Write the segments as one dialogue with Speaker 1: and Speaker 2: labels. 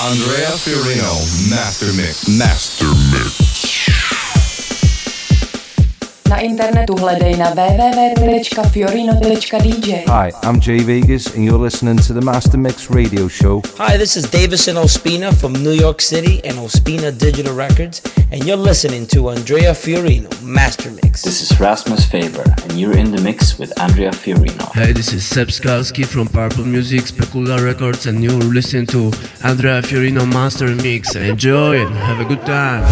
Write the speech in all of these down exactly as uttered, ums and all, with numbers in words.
Speaker 1: Andrea Fiorino, Master Mix. Master Mix.
Speaker 2: Na internetu hledej na w w w tečka fiorino tečka d j.
Speaker 3: Hi, I'm Jay Vegas and you're listening to the Master Mix radio show.
Speaker 4: Hi, this is Davison Ospina from New York City and Ospina Digital Records, and you're listening to Andrea Fiorino, Master Mix.
Speaker 5: This is Rasmus Faber, and you're in the mix with Andrea Fiorino.
Speaker 6: Hey, this is Seb Skalski from Purple Music, Specula Records, and you're listening to Andrea Fiorino Master Mix. Enjoy and have a good time.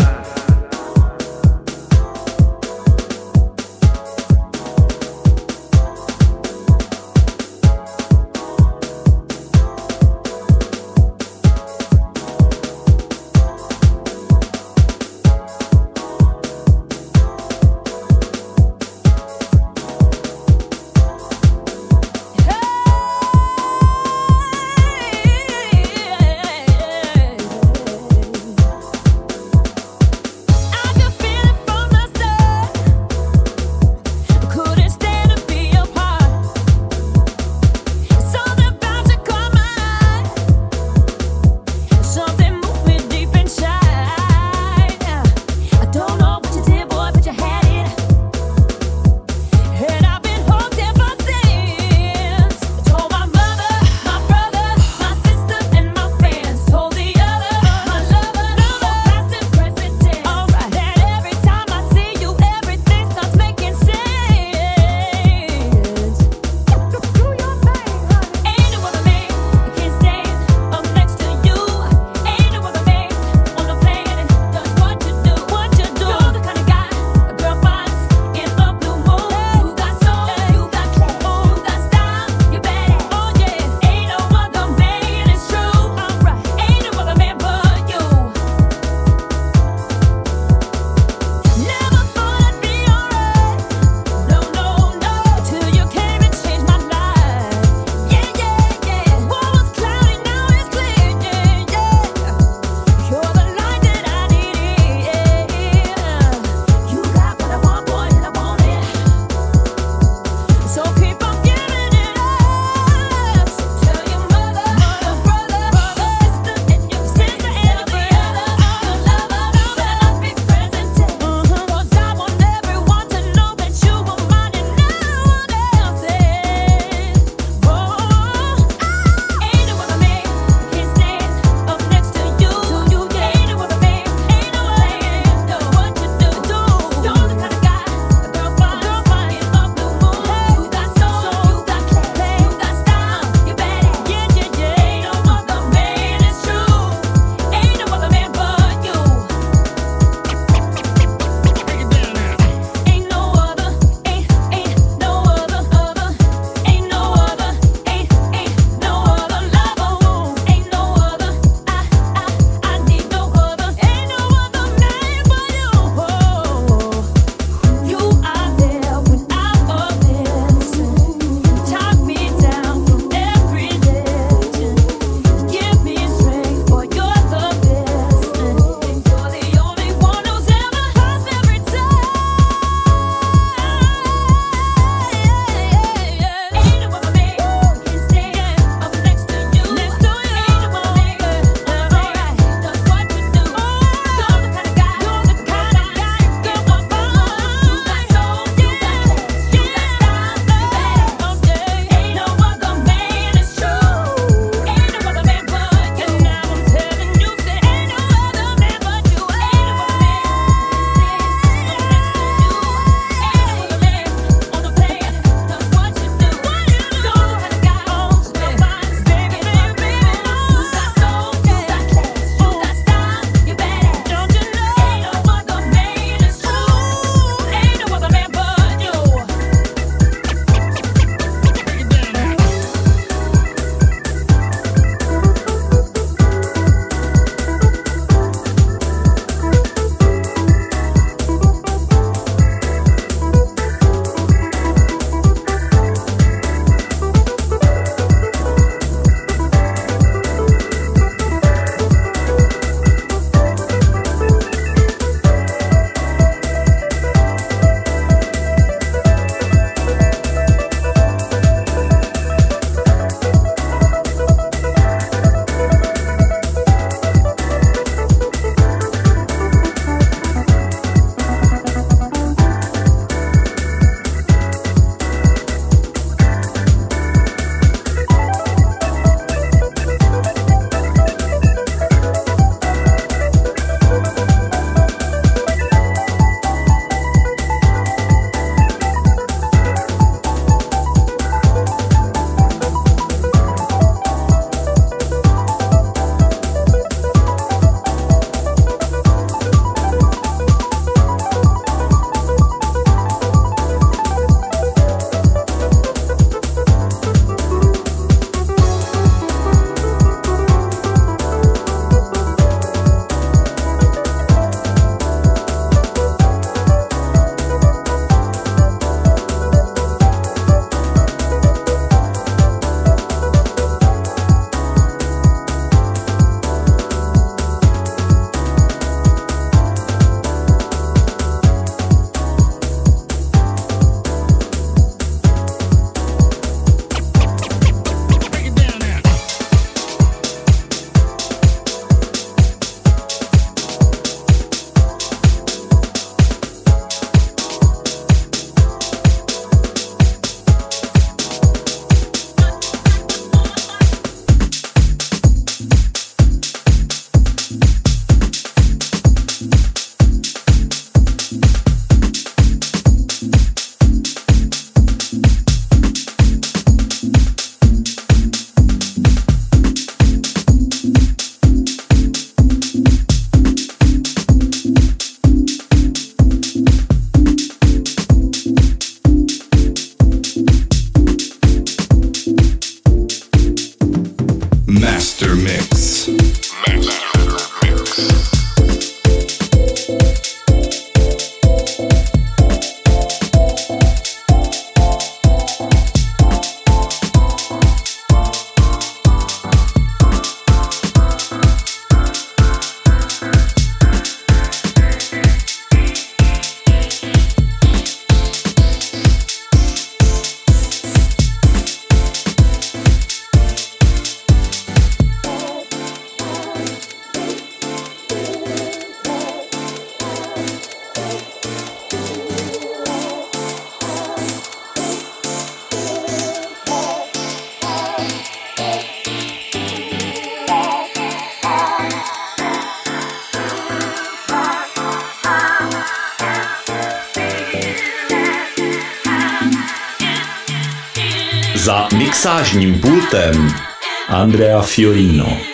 Speaker 7: Za mixážním pultem Andrea Fiorino.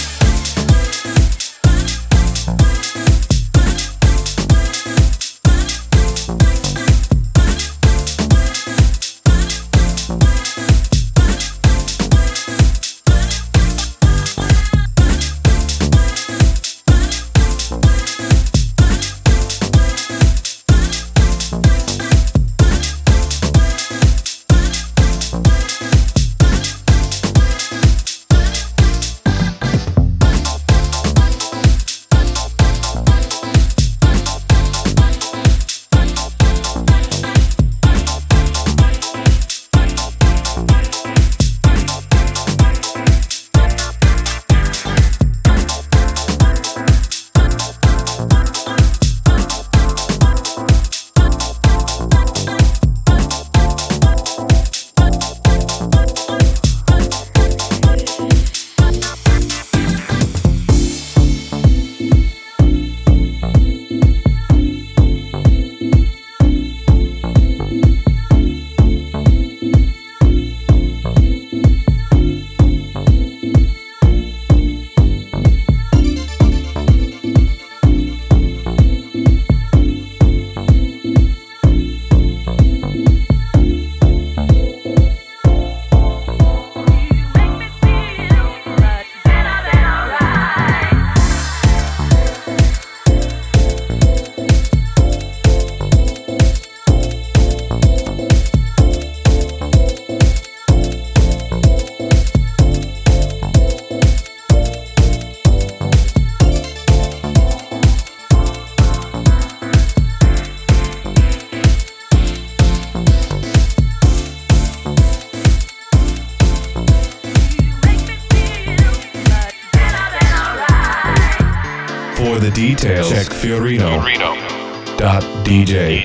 Speaker 1: For the details, check Fiorino dot D J.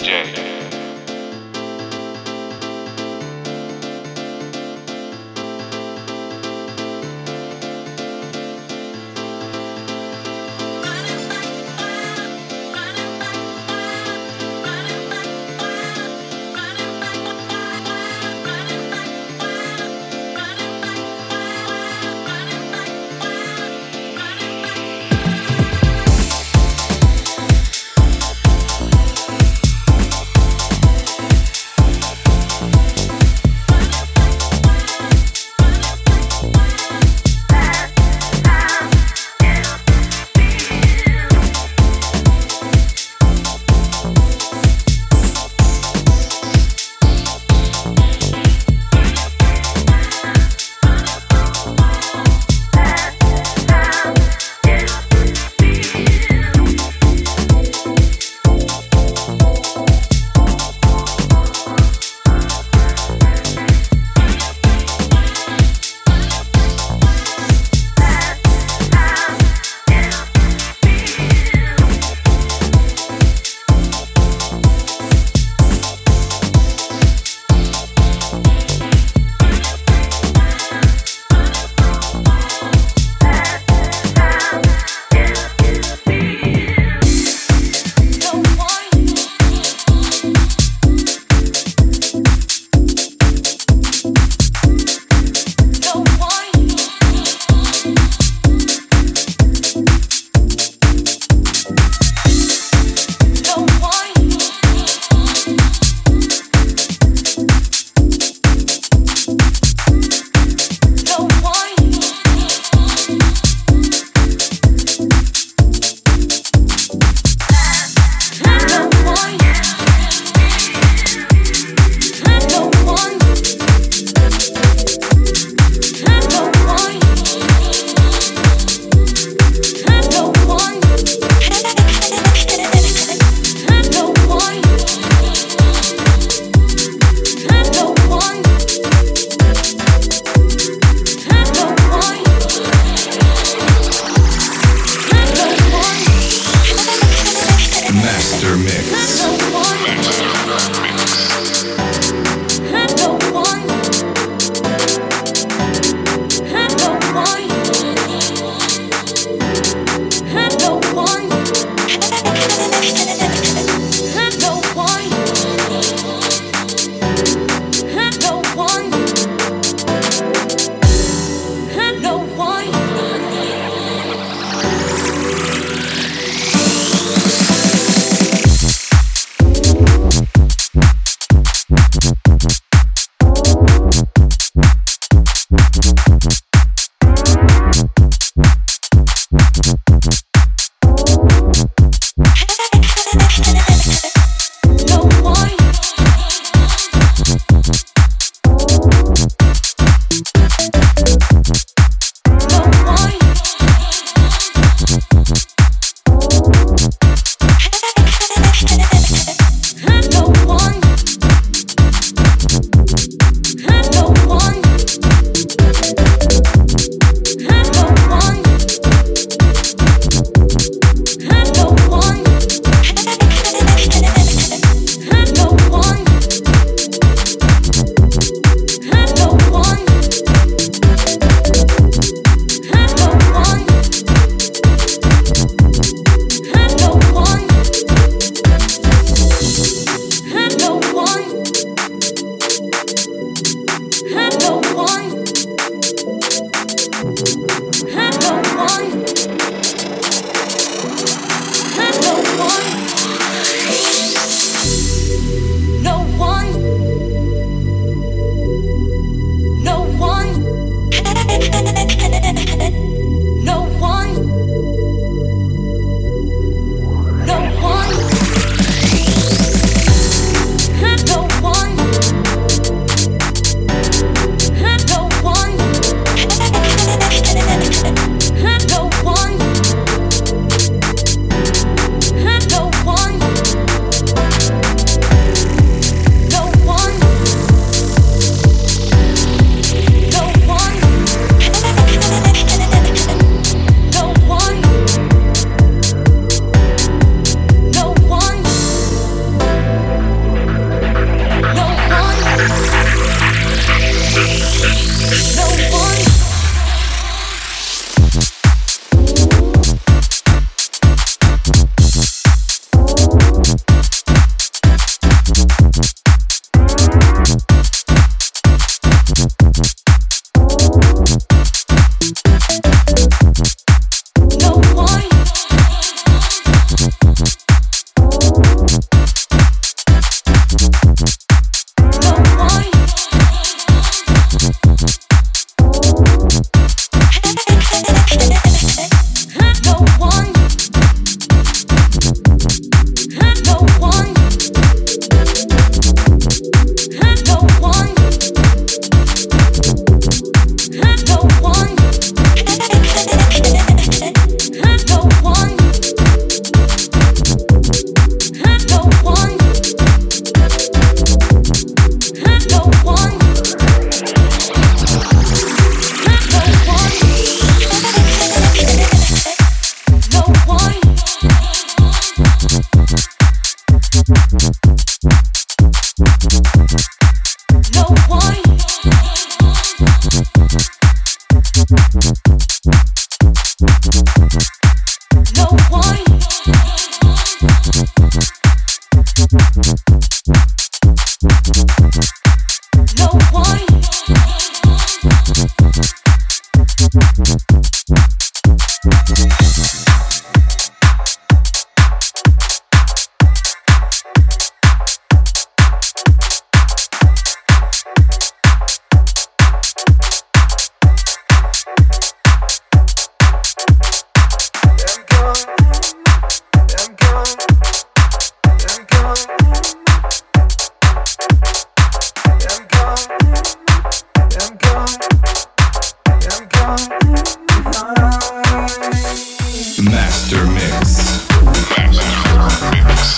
Speaker 1: Master Mix. Master Mix.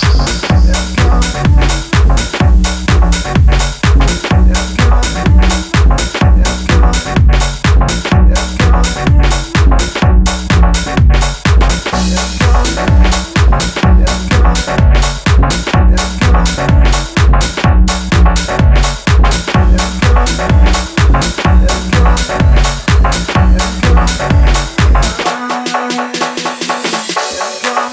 Speaker 8: Go.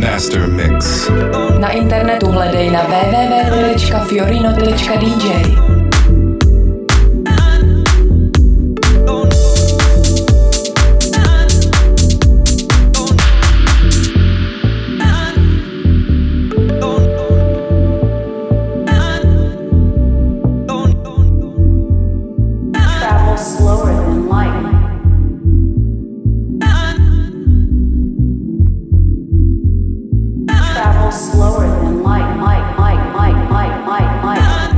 Speaker 1: Master Mix.
Speaker 2: Na internetu hledej na w w w tečka fiorino tečka d j.
Speaker 8: Slower than light, light, light, light, light, light, light.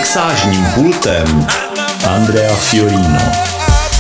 Speaker 7: mixážním pultem Andrea Fiorino.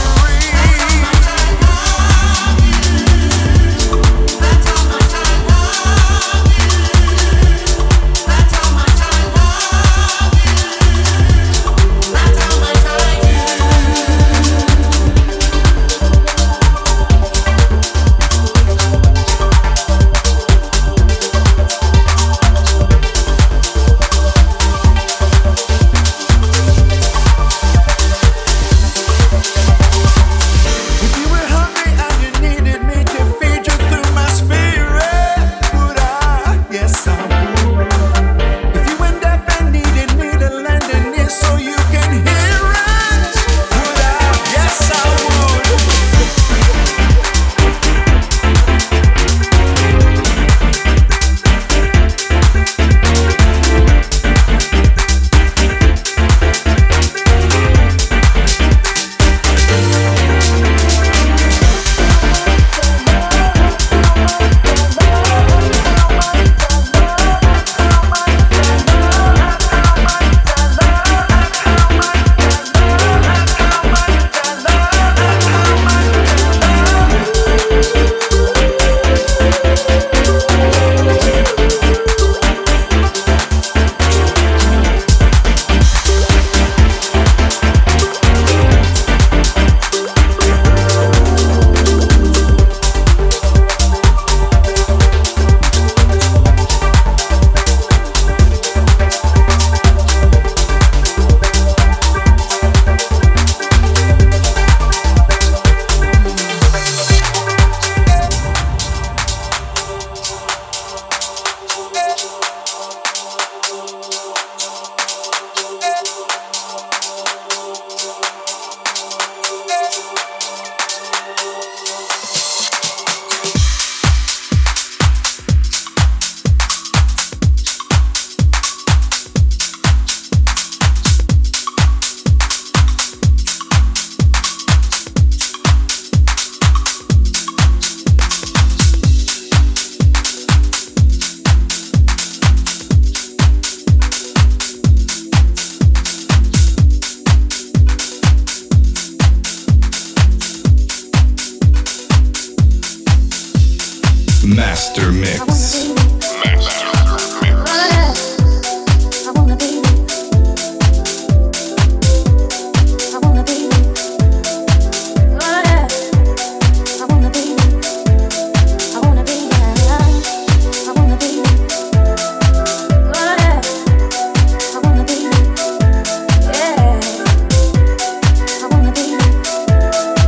Speaker 1: Master Mix.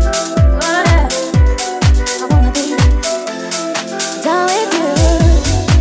Speaker 9: Down with you.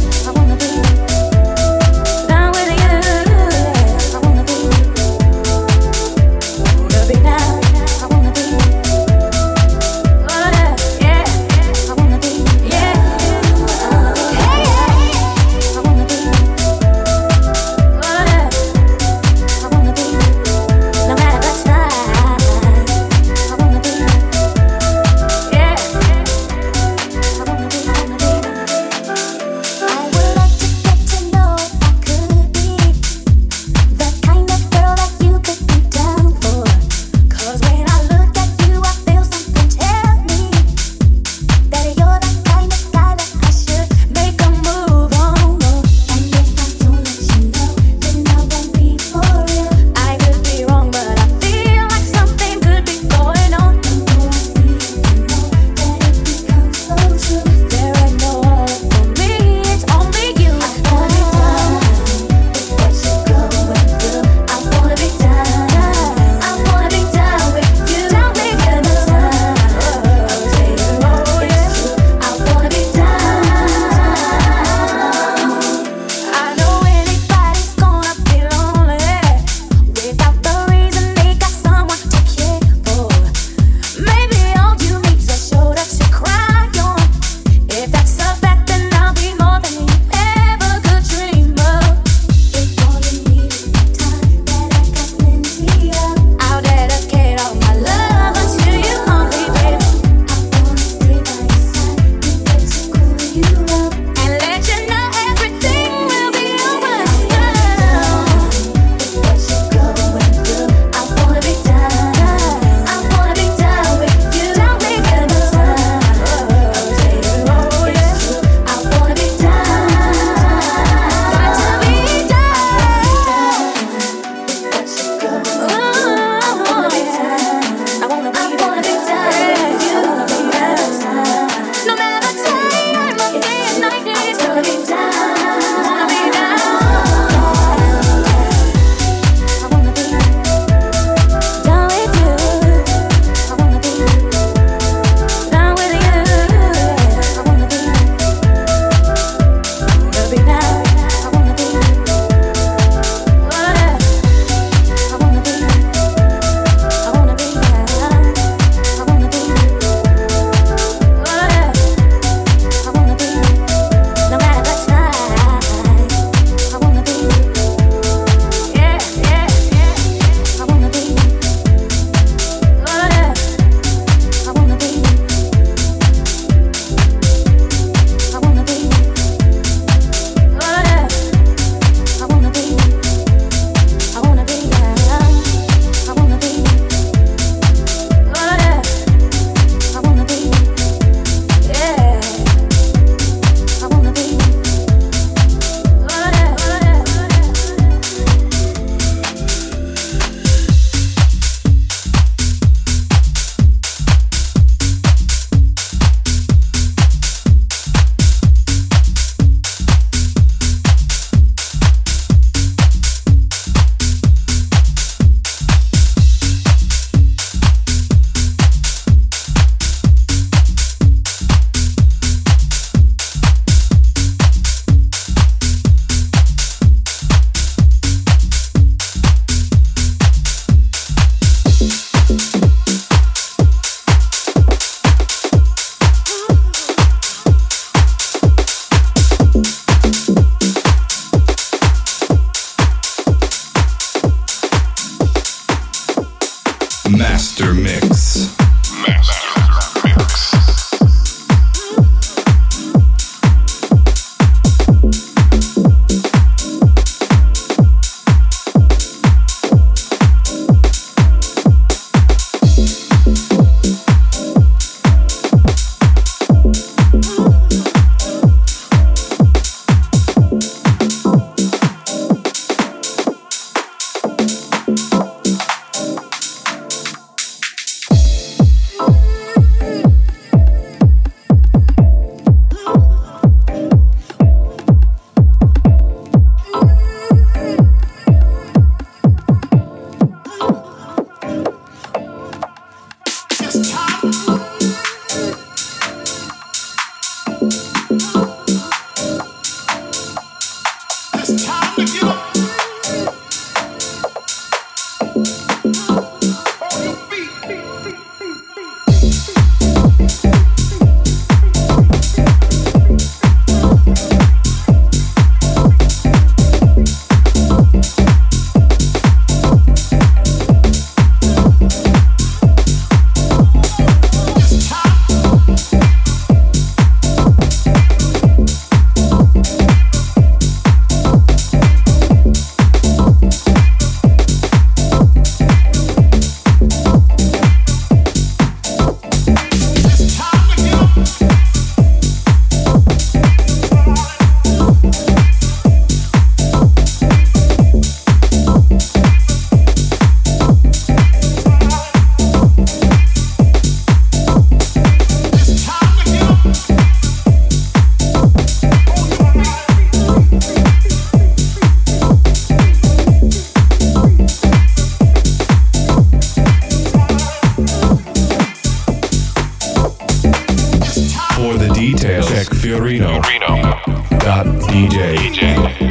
Speaker 1: details, check Fiorino dot D J.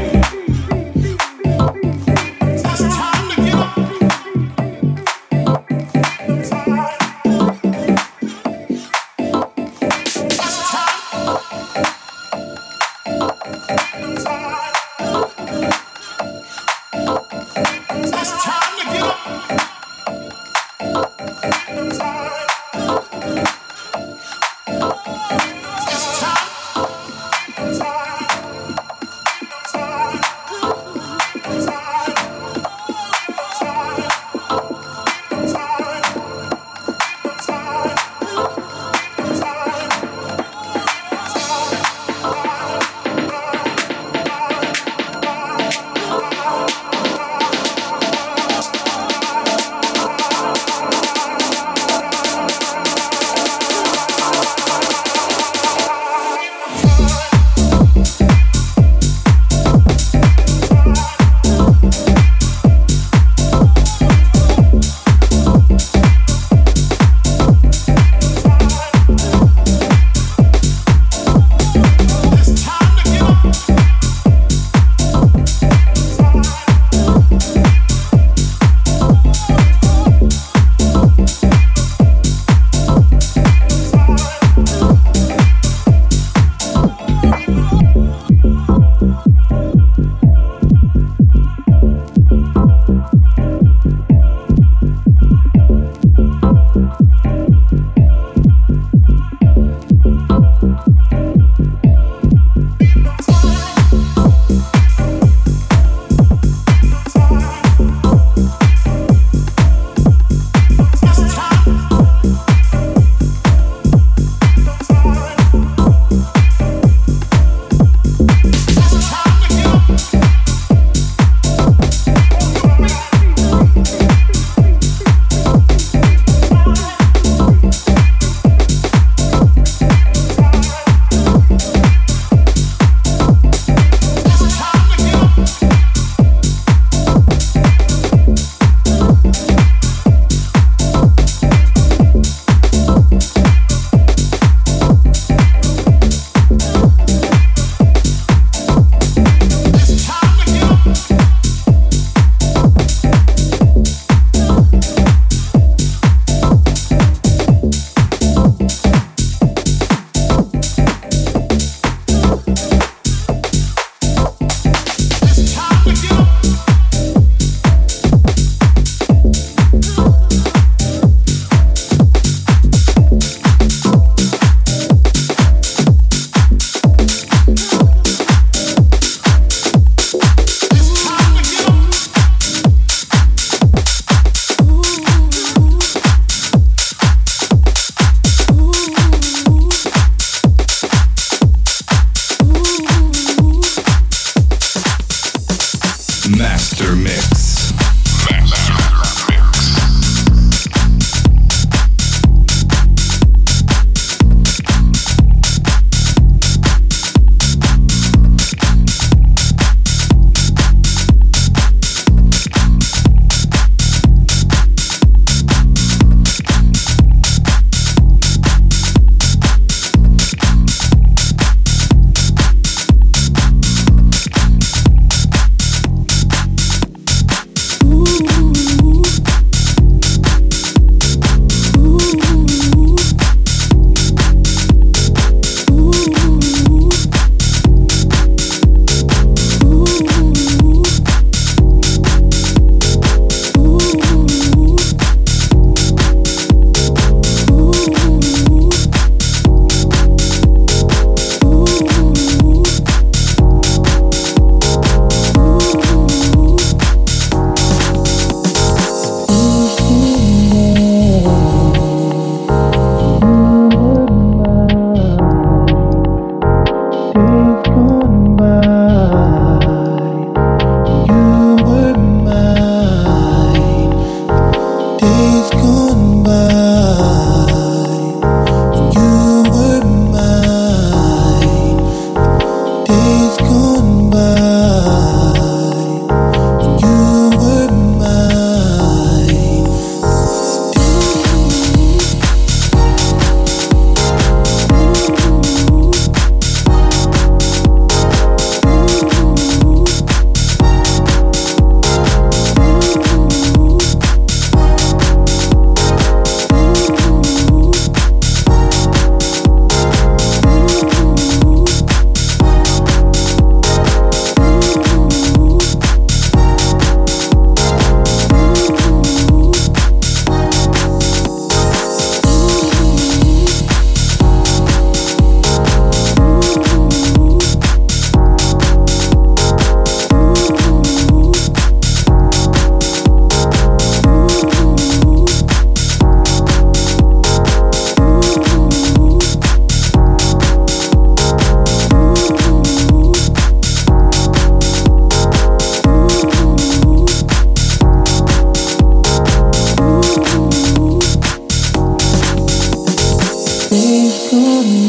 Speaker 9: Time.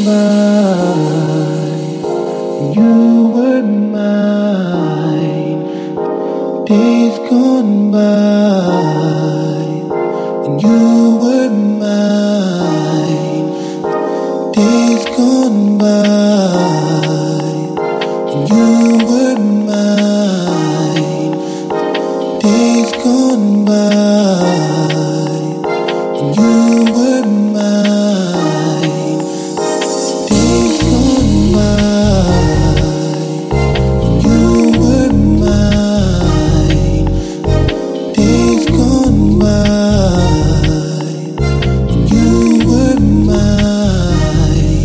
Speaker 9: gone by, and you were mine. Days gone by, and you were mine. Days gone by, and you were mine. Days gone by, and you were mine. Days gone by, and you were mine. Days gone by, and you were mine.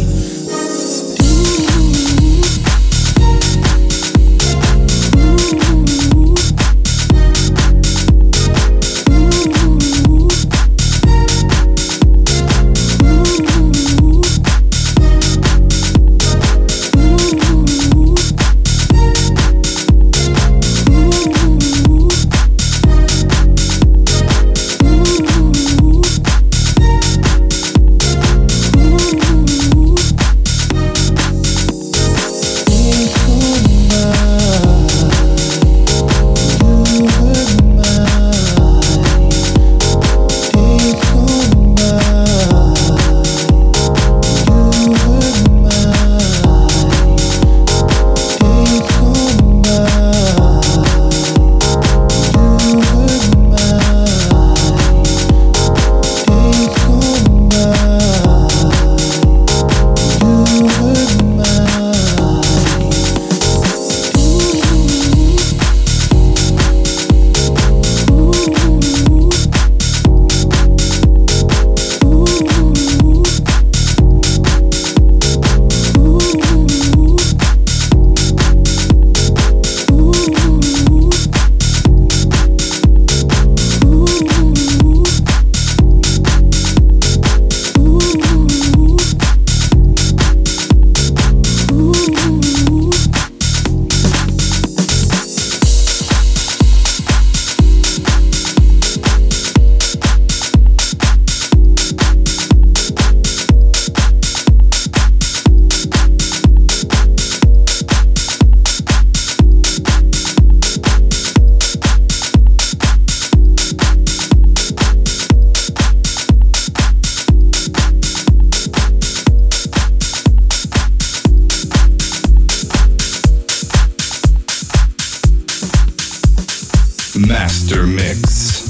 Speaker 1: Master Mix.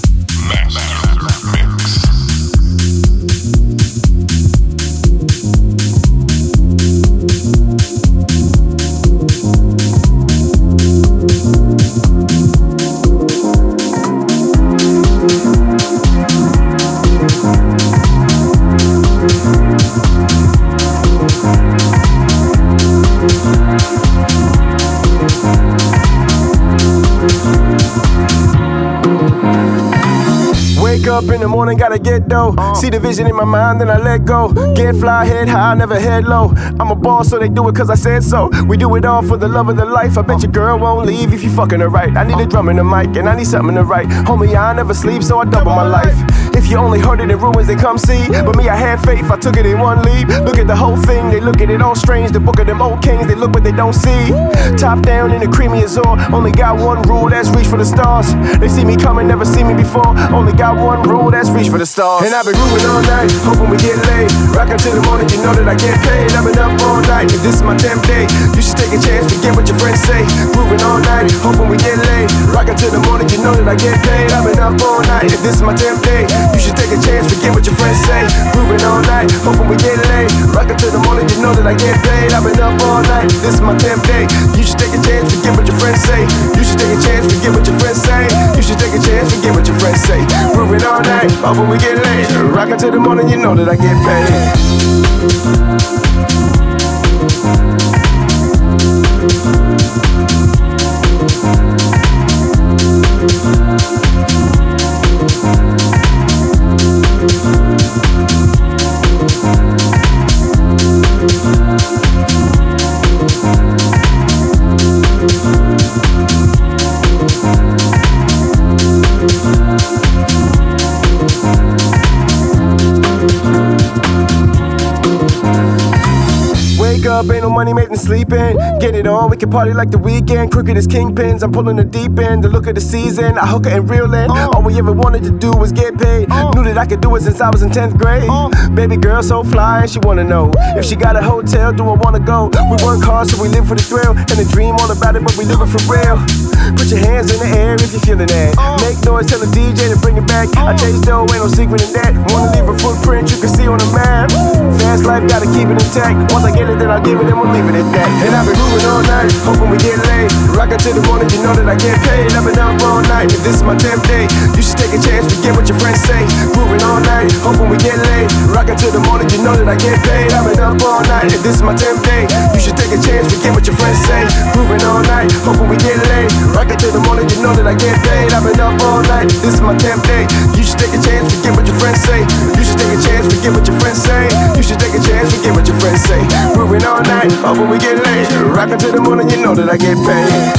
Speaker 1: Master Mix.
Speaker 10: Wake up in the morning, gotta get dough. Uh. See the vision in my mind, then I let go. Get fly, head high, never head low. I'm a boss, so they do it cause I said so. We do it all for the love of the life. I bet your girl won't leave if you fucking her right. I need a drum and a mic, and I need something to write. Homie, I never sleep, so I double my life. If you only heard it in ruins, they come see. But me, I had faith, I took it in one leap. Look at the whole thing, they look at it all strange. The book of them old kings, they look what they don't see. Top down in the creamy azure. Only got one rule, that's reach for the stars. They see me coming, never see me before. Only got one rule, that's reach for the stars. And I've been grooving all night, hoping we get laid. Rockin' till the morning, you know that I get paid. I've been up all night, if this is my tenth day, you should take a chance, forget what your friends say. Grooving all night, hoping we get laid. Rockin' till the morning, you know that I get paid. I've been up all night, if this is my tenth day, you should take a chance, forget what your friends say. Grooving all night, hoping we get laid. Rockin' till the morning, you know that I get paid. I've been up all night, if this is my tenth day, you should take a chance, forget what your friends say. You should take a chance, forget what your friends say. You should take a chance, forget what your friends say. Grooving all night, hoping we get laid. Rockin' till the morning, you know that I get paid. up, ain't no money made in sleeping. Get it on, we can party like the weekend. Crooked as kingpins, I'm pulling the deep end. The look of the season, I hook it and reel in. All we ever wanted to do was get paid. Knew that I could do it since I was in tenth grade. Baby girl so fly and she wanna know if she got a hotel, do I wanna go? We work hard so we live for the thrill. And the dream all about it, but we live it for real. Put your hands in the air if you're feeling that. Make noise, tell the D J to bring it back. I taste dough, ain't no secret in that. Wanna leave a footprint you can see on the map. Fast life, gotta keep it intact. Once I get it, then I'll give it and we'll leave it at that. And I've been moving all night, hoping we get laid. Rockin' till the morning, you know that I get paid. I've been up all night, if this is my tenth day, you should take a chance, forget what your friends say. Moving all night, hoping we get laid. Rockin' till the morning, you know that I get paid. I've been up all night, if this is my tenth day, you should take a chance, forget what your friends say. Moving all night, hoping we get laid. Rockin' till the morning, you know that I get paid. I've been up all night, if this is my tenth day, you should take a chance, forget what your friends say. You should take a chance, forget what your friends say. You should take a chance, forget what your friends say. Moving all night, hoping we get laid. Rockin' till the morning, you know that I get paid.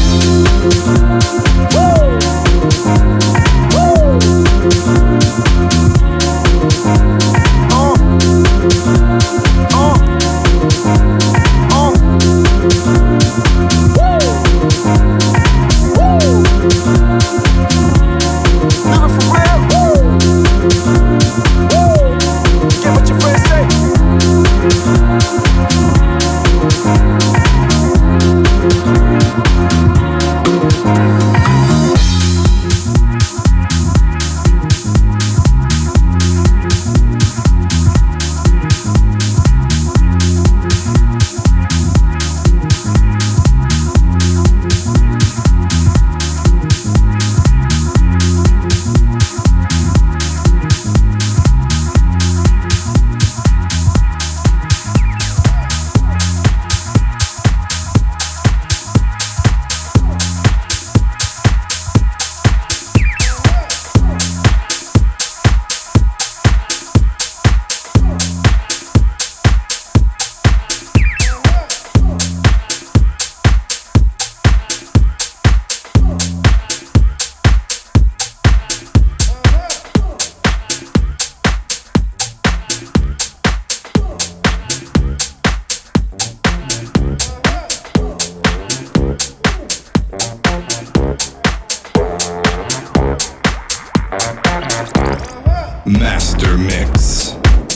Speaker 1: Master Mix.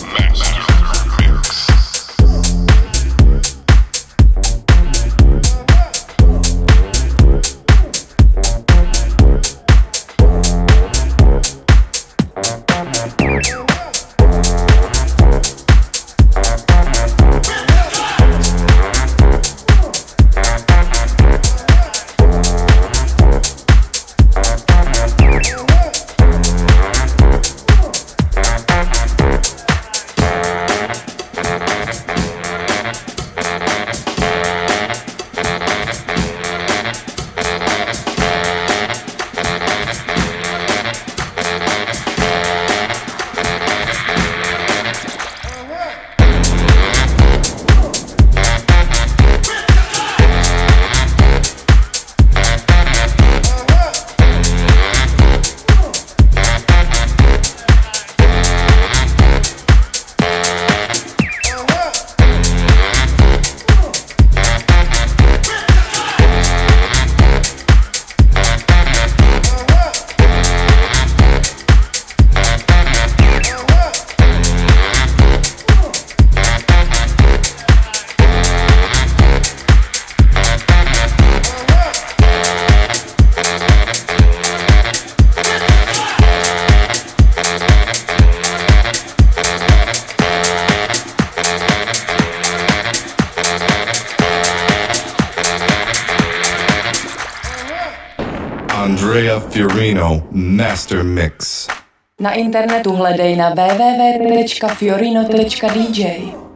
Speaker 1: Andrea Fiorino Master Mix.
Speaker 2: Na internetu hledej na w w w tečka fiorino tečka d j.